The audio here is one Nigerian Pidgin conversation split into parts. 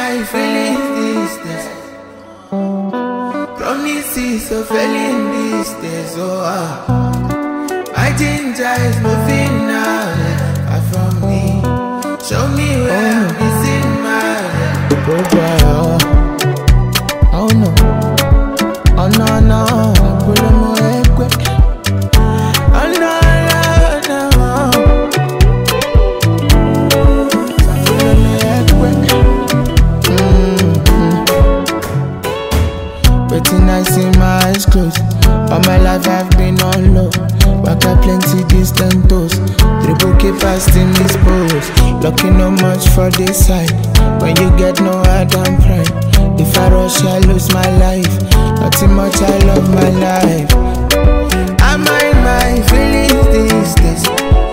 my feelings these days. Promises of failing these days. My ginger is moving now, far from me. Show me where I'm missing my oh no, oh no no, pull on my head quick. Oh no no no, pull on my head quick. Waiting I see my eyes closed. All my life I've been on low. Back up plenty distant toes. Dribble keep in this pose. Lucky no much for this side. When you get no hard and pride. If I rush I lose my life. Nothing much I love my life. I mind my feelings these days.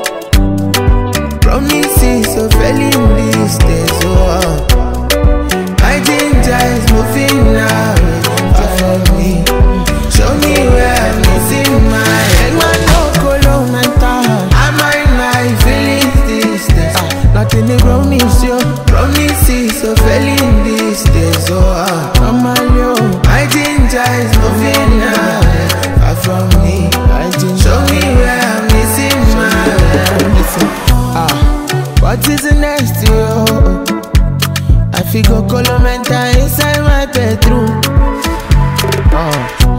Promises of failing these days. My ginger is moving now, far from me. Show me where I'm missing my head. Man, no color mental. I mind my feelings these days. Nothing they promise you. Promises of failing these days. My ginger is moving now, far from me. Show me where I'm missing my head. What is the next year? I figure color mental inside my bedroom.